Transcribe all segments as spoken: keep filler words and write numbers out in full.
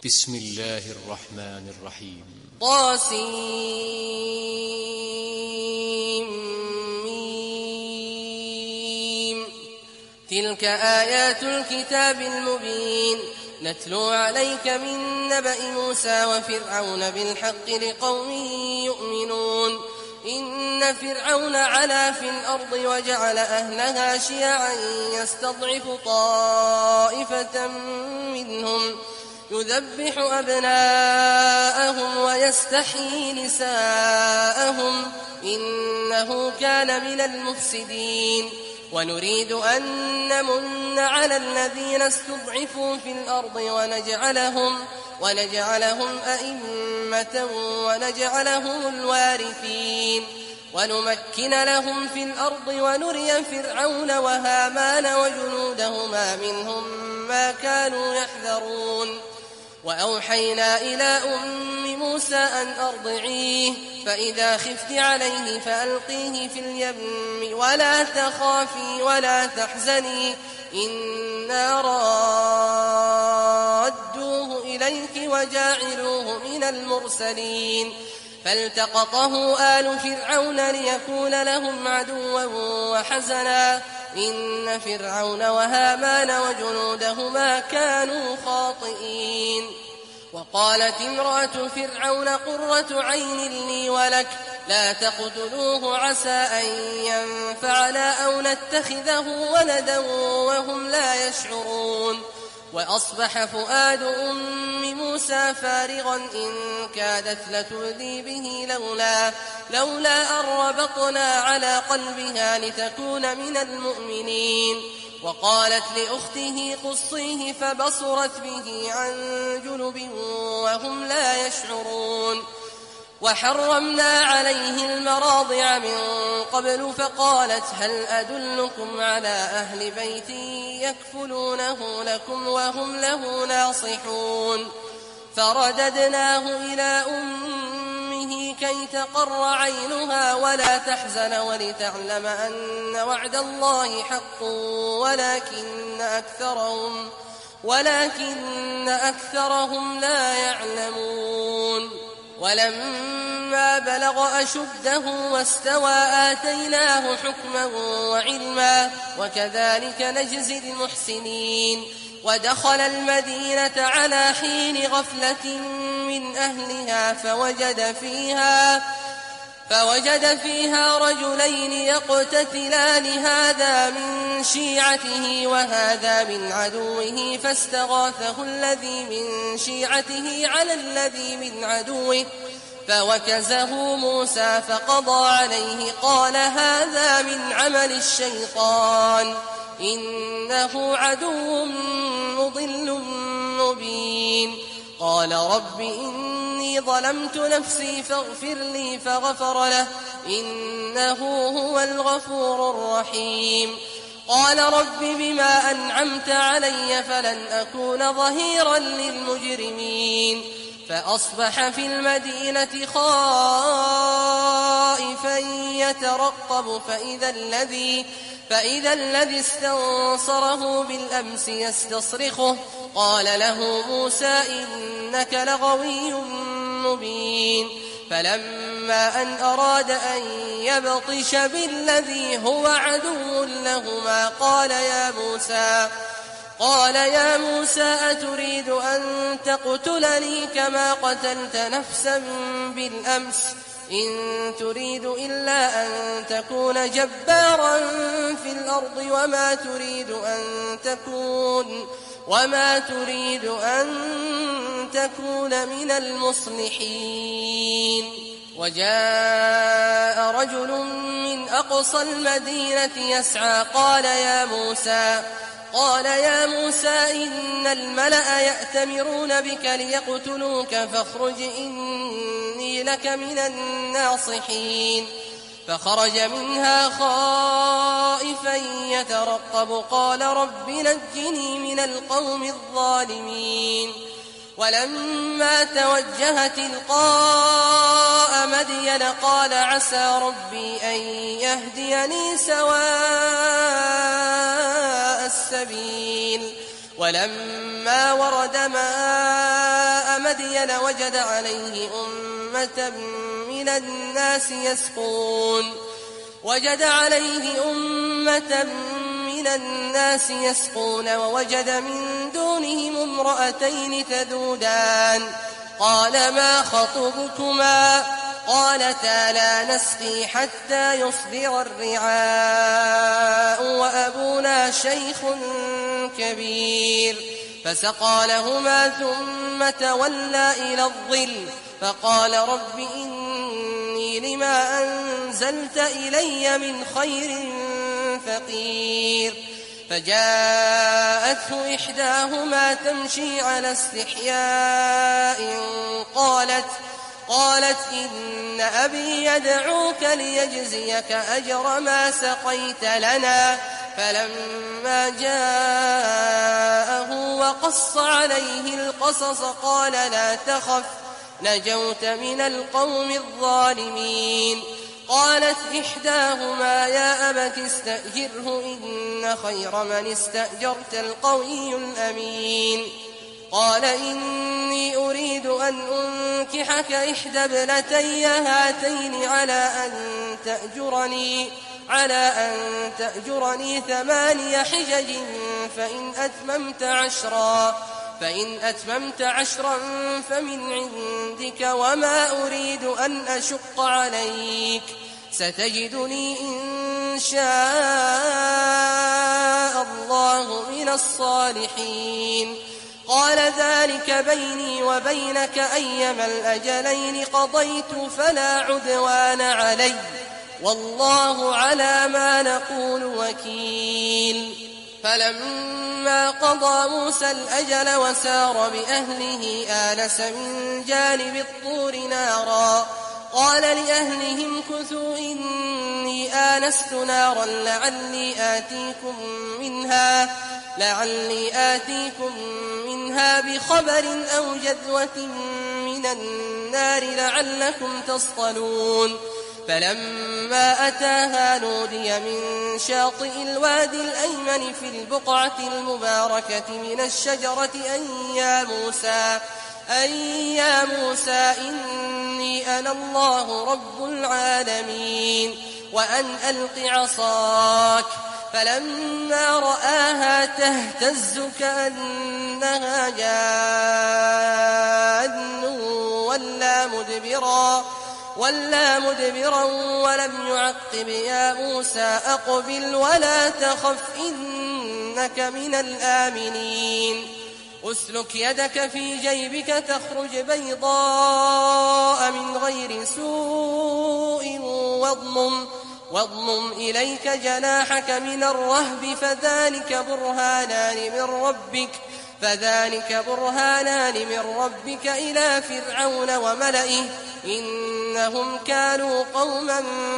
بسم الله الرحمن الرحيم. طاسيم. تلك آيات الكتاب المبين نتلو عليك من نبأ موسى وفرعون بالحق لقوم يؤمنون. إن فرعون علا في الأرض وجعل أهلها شيعا يستضعف طائفة منهم يذبح أبناءهم ويستحيي نساءهم إنه كان من المفسدين. ونريد أن نمن على الذين استضعفوا في الأرض ونجعلهم, ونجعلهم أئمة ونجعلهم الوارثين ونمكن لهم في الأرض ونري فرعون وهامان وجنودهما منهم ما كانوا يحذرون. وأوحينا إلى أم موسى أن أرضعيه فإذا خفت عليه فألقيه في اليم ولا تخافي ولا تحزني إنا رادوه إليك وجاعلوه من المرسلين. فالتقطه آل فرعون ليكون لهم عدوا وحزنا إن فرعون وهامان وجنودهما كانوا خاطئين. وقالت امرأة فرعون قرة عين لي ولك لا تقتلوه عسى أن ينفعنا أو نتخذه ولدا وهم لا يشعرون. وأصبح فؤاد أم موسى فارغا إن كادت لتبدي به لولا, لولا أن ربطنا على قلبها لتكون من المؤمنين. وقالت لأخته قصيه فبصرت به عن جنب وهم لا يشعرون. وحرمنا عليه المراضع من قبل فقالت هل أدلكم على أهل بيت يكفلونه لكم وهم له ناصحون. فرددناه إلى أمه كي تقر عينها ولا تحزن ولتعلم أن وعد الله حق ولكن أكثرهم, ولكن أكثرهم لا يعلمون. ولما بلغ أشده واستوى آتيناه حكما وعلما وكذلك نجزي المحسنين. ودخل المدينة على حين غفلة من أهلها فوجد فيها, فوجد فيها رجلين يقتتلان هذا من شيعته وهذا من عدوه فاستغاثه الذي من شيعته على الذي من عدوه فوكزه موسى فقضى عليه قال هذا من عمل الشيطان إنه عدو مضل مبين. قال رب إني ظلمت نفسي فاغفر لي فغفر له إنه هو الغفور الرحيم. قال رب بما أنعمت علي فلن أكون ظهيرا للمجرمين. فأصبح في المدينة خائفا يترقب فإذا الذي فإذا الذي استنصره بالأمس يستصرخه قال له موسى إنك لغوي مبين. فلما أن أراد أن يبطش بالذي هو عدو لهما قال يا موسى قال يا موسى أتريد أن تقتلني كما قتلت نفسا بالأمس إن تريد إلا أن تكون جبارا في الأرض وما تريد أن تكون وما تريد أن تكون من المصلحين. وجاء رجل من أقصى المدينة يسعى قال يا موسى قال يا موسى إن الملأ يأتمرون بك ليقتلوك فاخرج إني لك من الناصحين. فخرج منها خائفا يترقب قال رب نجني من القوم الظالمين. ولما توجه تلقاء مدين قال عسى ربي أن يهديني سواء السبيل. ولما ورد ماء مدين وجد عليه أمة من الناس يسقون وجد عليه أمة من الناس يسقون ووجد من دونهم امرأتين تذودان قال ما خطبكما قالتا لا نسقي حتى يصدر الرعاء وأبونا شيخ كبير فسقى لهما ثم تولى إلى الظل فقال رب إني لما أنزلت إلي من خير فقير فجاءته إحداهما تمشي على استحياء قالت قالت إن أبي يدعوك ليجزيك أجر ما سقيت لنا فلما جاءه وقص عليه القصص قال لا تخف نجوت من القوم الظالمين قالت إحداهما يا أبت استأجره إن خير من استأجرت القوي الأمين قال إني أريد أن أنكحك إحدى ابنتي هاتين على أن تأجرني على أن تأجرني ثماني حجج فإن أتممت عشرا فإن أتممت عشرا فمن عندك وما أريد أن أشق عليك ستجدني إن شاء الله من الصالحين قال ذلك بيني وبينك أيما الأجلين قضيت فلا عدوان علي والله على ما نقول وكيل فلما قضى موسى الأجل وسار بأهله آنس من جانب الطور نارا قال لأهلهم كثوا إني آنست نارا لعلي آتيكم منها لعلي آتيكم منها بخبر أو جذوة من النار لعلكم تصطلون فلما أتاها نودي من شاطئ الوادي الأيمن في البقعة المباركة من الشجرة أن يا موسى أن يا موسى إني أنا الله رب العالمين وأن ألق عصاك فلما رآها تهتز كأنها جان ولا مدبرا ولا مدبرا ولم يعقب يا موسى أقبل ولا تخف إنك من الآمنين أسلك يدك في جيبك تخرج بيضاء من غير سوء واضمم واضمم إليك جناحك من الرهب فذلك برهانان من ربك فذلك برهانان من ربك إلى فرعون وملئه إنهم كانوا قوما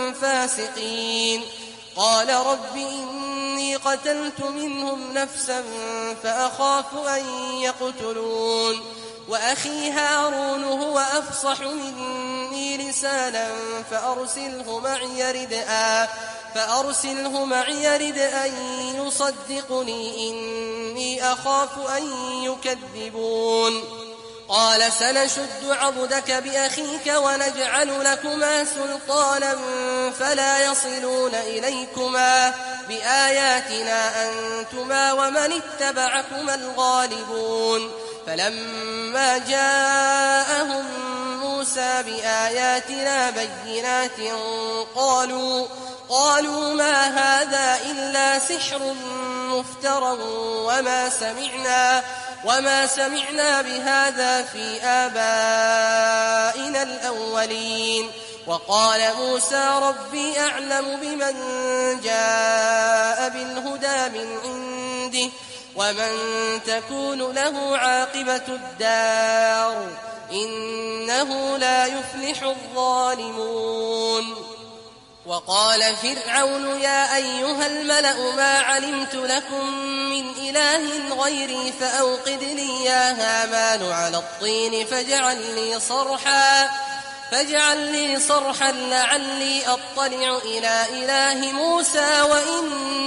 فاسقين قال رب إني قتلت منهم نفسا فأخاف أن يقتلون وأخي هارون هو أفصح مني لسانا فأرسله معي ردءا فأرسله معي ردءا يصدقني إني أخاف أن يكذبون قال سنشد عضدك بأخيك ونجعل لكما سلطانا فلا يصلون إليكما بآياتنا أنتما ومن اتبعكما الغالبون فلما جاءهم موسى بآياتنا بينات قالوا قالوا ما هذا إلا سحر مفترى وما سمعنا وما سمعنا بهذا في آبائنا الأولين وقال موسى ربي أعلم بمن جاء بالهدى من عنده ومن تكون له عاقبة الدار إنه لا يفلح الظالمون وقال فرعون يا أيها الملأ ما علمت لكم من إله غيري فأوقد لي يا هامان على الطين فاجعل لي صرحا فاجعل لي صرحا لعلي أطلع إلى إله موسى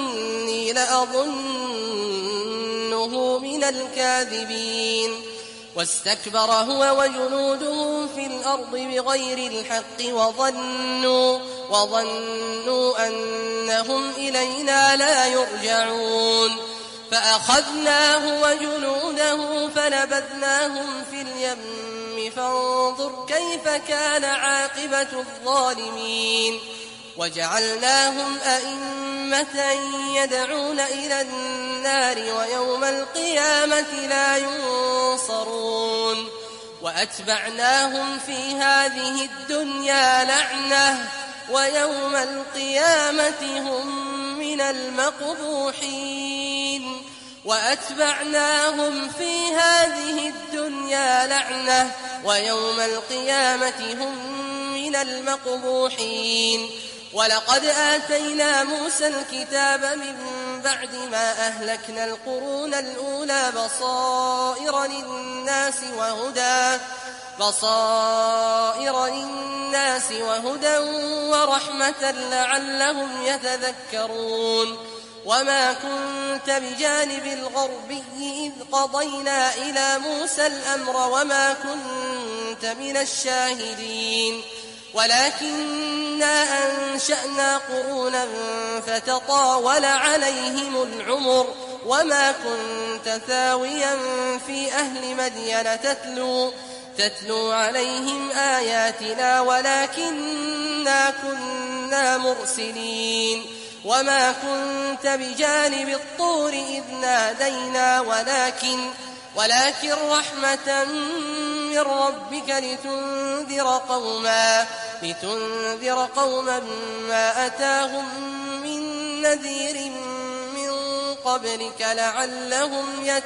وإني لأظنه من الكاذبين واستكبر هو وجنوده في الأرض بغير الحق وظنوا, وظنوا أنهم إلينا لا يرجعون فأخذناه وجنوده فنبذناهم في اليم فانظر كيف كان عاقبة الظالمين وجعلناهم أئمة يدعون إلى النار ويوم القيامة لا ينصرون وأتبعناهم في هذه الدنيا لعنة ويوم القيامة هم من المقبوحين وأتبعناهم في هذه الدنيا لعنة ويوم القيامة هم من المقبوحين ولقد آتينا موسى الكتاب من بعد ما أهلكنا القرون الأولى بصائر للناس وهدى بصائر للناس وهدى ورحمة لعلهم يتذكرون وما كنت بجانب الغربي إذ قضينا إلى موسى الأمر وما كنت من الشاهدين ولكننا أنشأنا قرونا فتطاول عليهم العمر وما كنت ثاويا في أهل مدين تتلو تتلو عليهم آياتنا ولكننا كنا مرسلين وما كنت بجانب الطور إذ نادينا ولكن ولكن رحمة من ربك لتنذر قوما لتنذر قوما ما أتاهم من نذير من قبلك لعلهم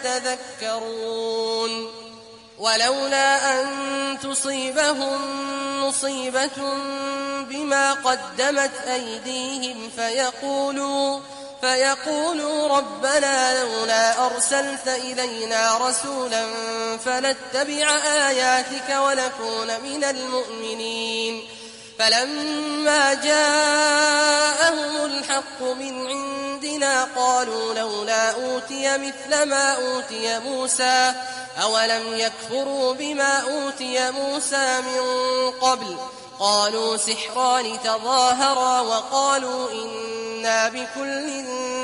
يتذكرون ولولا أن تصيبهم مصيبة بما قدمت أيديهم فيقولوا فيقولوا ربنا لولا أرسلت إلينا رسولا فنتبع آياتك ونكون من المؤمنين فلما جاءهم الحق من عندنا قالوا لولا أوتي مثل ما أوتي موسى أولم يكفروا بما أوتي موسى من قبل قالوا سحران تظاهرا وقالوا إنا بكل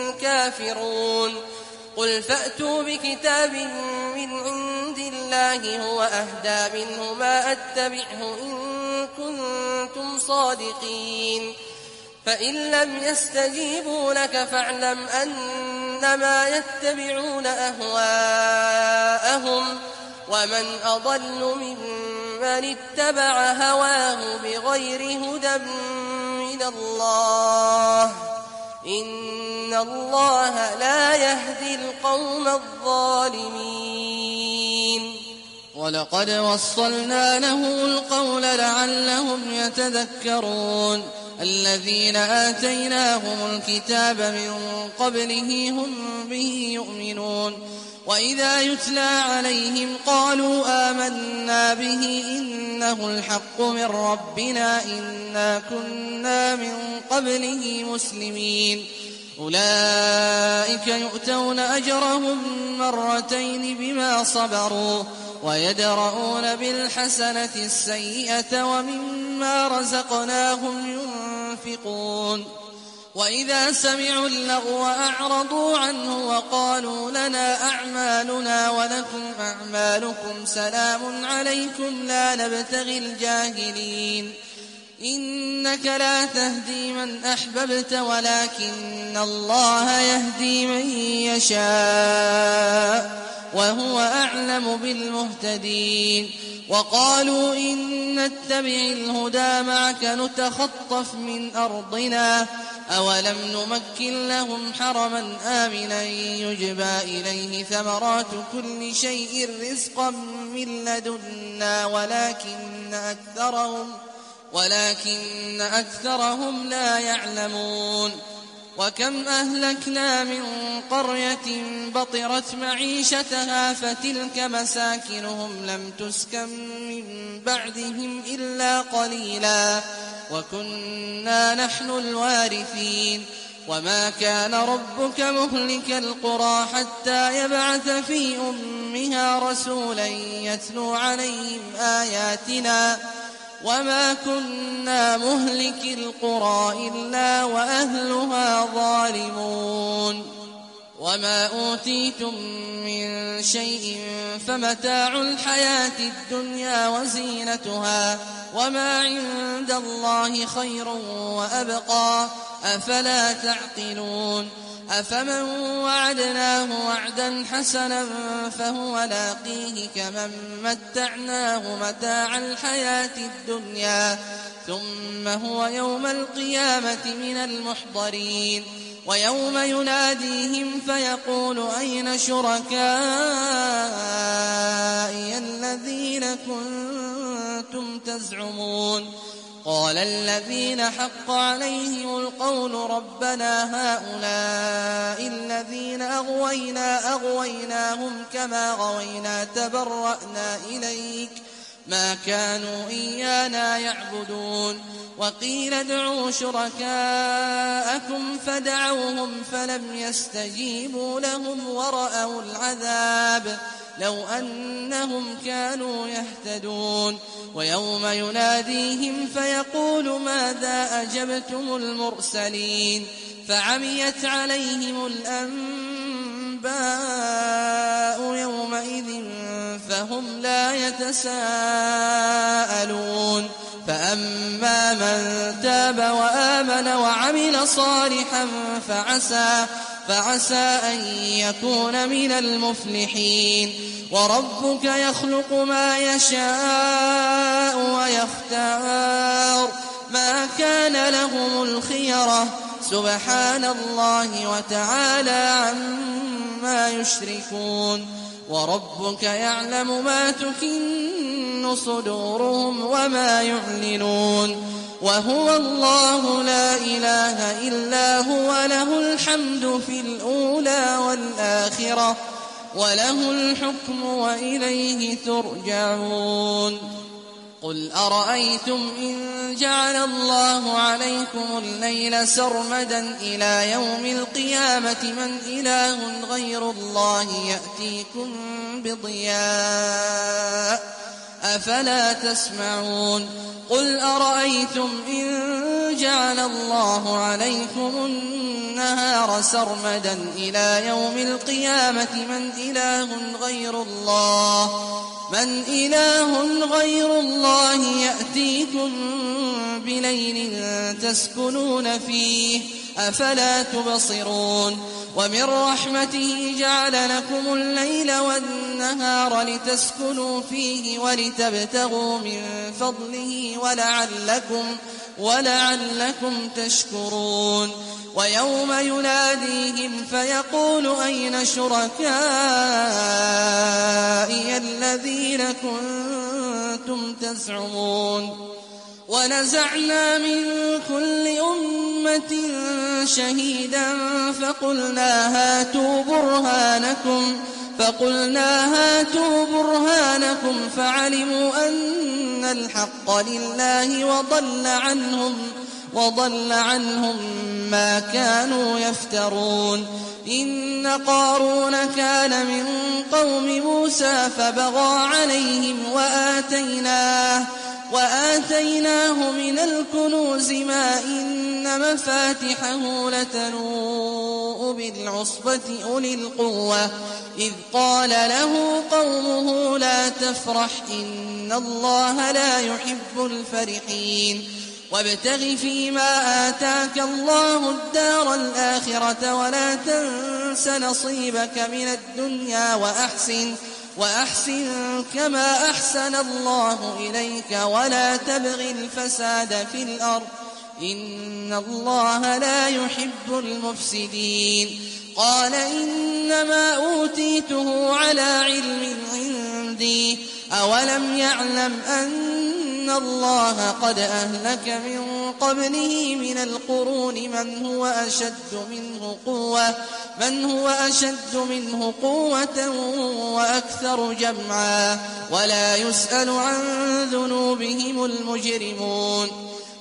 كافرون قل فأتوا بكتاب من عند الله هو أهدى منه ما أتبعه إن كنتم صادقين فإن لم يستجيبوا لك فاعلم أنما يتبعون أهواءهم ومن أضل ممن اتبع هواه بغير هدى من الله إن الله لا يهدي القوم الظالمين ولقد وصلنا له القول لعلهم يتذكرون الذين آتيناهم الكتاب من قبله هم به يؤمنون وإذا يتلى عليهم قالوا آمنا به إنه الحق من ربنا إنا كنا من قبله مسلمين أولئك يؤتون أجرهم مرتين بما صبروا ويدرؤون بالحسنة السيئة ومما رزقناهم ينفقون وإذا سمعوا اللغو أعرضوا عنه وقالوا لنا أعمالنا ولكم أعمالكم سلام عليكم لا نبتغي الجاهلين إنك لا تهدي من أحببت ولكن الله يهدي من يشاء وهو أعلم بالمهتدين وقالوا إن نتبع الهدى معك نتخطف من أرضنا أولم نمكن لهم حرما آمنا يجبى إليه ثمرات كل شيء رزقا من لدنا ولكن أكثرهم ولكن أكثرهم لا يعلمون وكم أهلكنا من قرية بطرت معيشتها فتلك مساكنهم لم تسكن من بعدهم إلا قليلا وكنا نحن الوارثين وما كان ربك مهلك القرى حتى يبعث في أمها رسولا يتلو عليهم آياتنا وما كنا مهلك القرى إلا وأهلها ظالمون وما أوتيتم من شيء فمتاع الحياة الدنيا وزينتها وما عند الله خير وأبقى أفلا تعقلون أفمن وعدناه وعدا حسنا فهو لاقيه كمن متعناه متاع الحياة الدنيا ثم هو يوم القيامة من المحضرين ويوم يناديهم فيقول أين شركائي الذين كنتم تزعمون قال الذين حق عليهم القول ربنا هؤلاء الذين أغوينا أغويناهم كما غوينا تبرأنا إليك ما كانوا إيانا يعبدون وقيل ادعوا شركاءكم فدعوهم فلم يستجيبوا لهم ورأوا العذاب لو أنهم كانوا يهتدون ويوم يناديهم فيقول ماذا أجبتم المرسلين فعميت عليهم الأنباء يومئذ فهم لا يتساءلون فأما من تاب وآمن وعمل صالحا فعسى فعسى أن يكون من المفلحين وربك يخلق ما يشاء ويختار ما كان لهم الخيرة سبحان الله وتعالى عما يشركون وربك يعلم ما تكن صدورهم وما يعلنون وهو الله لا إله إلا هو له الحمد في الأولى والآخرة وله الحكم وإليه ترجعون قل أرأيتم إن جعل الله عليكم الليل سرمدا إلى يوم القيامة من إله غير الله يأتيكم بضياء أفلا تسمعون قل أرأيتم إن جعل الله عليكم النهار سرمدا إلى يوم القيامة من إله غير الله من إله غير الله يأتيكم بليل تسكنون فيه أفلا تبصرون ومن رحمته جعل لكم الليل والنهار لتسكنوا فيه ولتبتغوا من فضله ولعلكم ولعلكم تشكرون ويوم يناديهم فيقول أين شركائي الذين كنتم تزعمون ونزعنا من كل أمة شهيدا فقلنا هاتوا برهانكم فقلنا هاتوا برهانكم فعلموا أن الحق لله وضل عنهم وضل عنهم ما كانوا يفترون إن قارون كان من قوم موسى فبغى عليهم وآتيناه وآتيناه من الكنوز ما إن مفاتحه لتنوء بالعصبة أولي القوة إذ قال له قومه لا تفرح إن الله لا يحب الفرحين وابتغ فيما آتاك الله الدار الآخرة ولا تنس نصيبك من الدنيا وأحسن وأحسن كما أحسن الله إليك ولا تبغ الفساد في الأرض إن الله لا يحب المفسدين قال إنما أوتيته على علم عندي أولم يعلم أن الله قد أهلك من قبله من القرون من هو أشد منه قوة من هو أشد منه قوة وأكثر جمعا ولا يسأل عن ذنوبهم المجرمون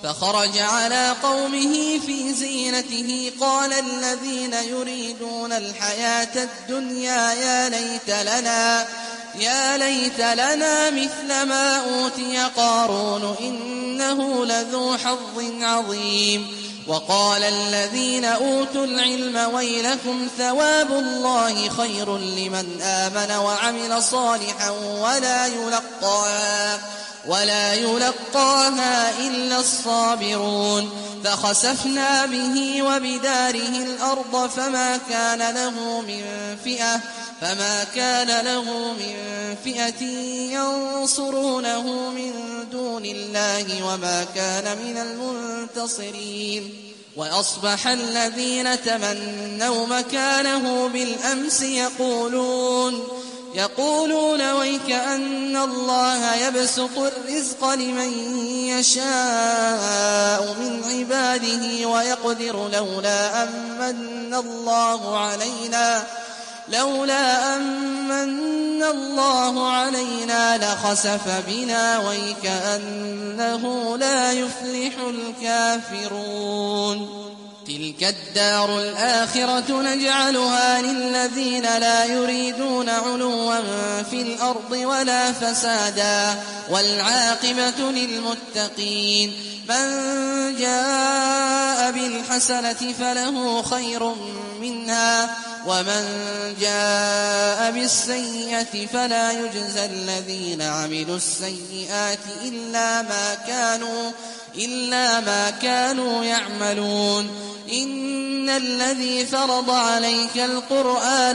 فخرج على قومه في زينته قال الذين يريدون الحياة الدنيا يا ليت لنا يا ليت لنا مثل ما أوتي قارون إنه لذو حظ عظيم. وقال الذين أوتوا العلم ويلكم ثواب الله خير لمن آمن وعمل صالحا ولا يلقاها ولا يلقاها إلا الصابرون. فخسفنا به وبداره الأرض فما كان له من فئة فما كان له من فئة ينصرونه من دون الله وما كان من المنتصرين. وأصبح الذين تمنوا مكانه بالأمس يقولون يقولون ويك أن الله يبسط الرزق لمن يشاء من عباده ويقدر لولا أمن الله علينا لولا أمن الله علينا لخسف بنا ويكأنه لا يفلح الكافرون. تلك الدار الآخرة نجعلها للذين لا يريدون علوا في الأرض ولا فسادا والعاقبة للمتقين. من جاء بالحسنة فله خير منها ومن جاء بالسيئة فلا يجزى الذين عملوا السيئات إلا ما كانوا إلا ما كانوا يعملون. إن الذي فرض عليك القرآن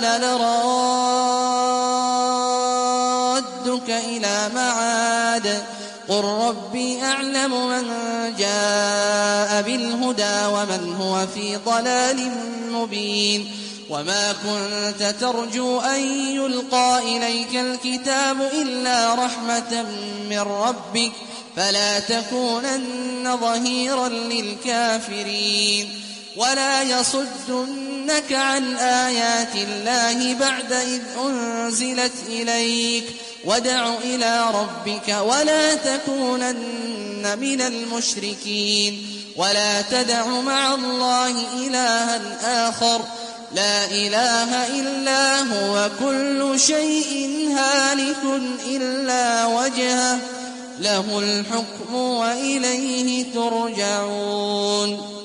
لرادك إلى معاد قل ربي أعلم من جاء بالهدى ومن هو في ضلال مبين. وما كنت ترجو أن يلقى إليك الكتاب إلا رحمة من ربك فلا تكونن ظهيرا للكافرين. ولا يصدنك عن آيات الله بعد إذ أنزلت إليك وادع إلى ربك ولا تكونن من المشركين. ولا تدع مع الله إلها آخر لا إله إلا هو كل شيء هالك إلا وجهه له الحكم وإليه ترجعون.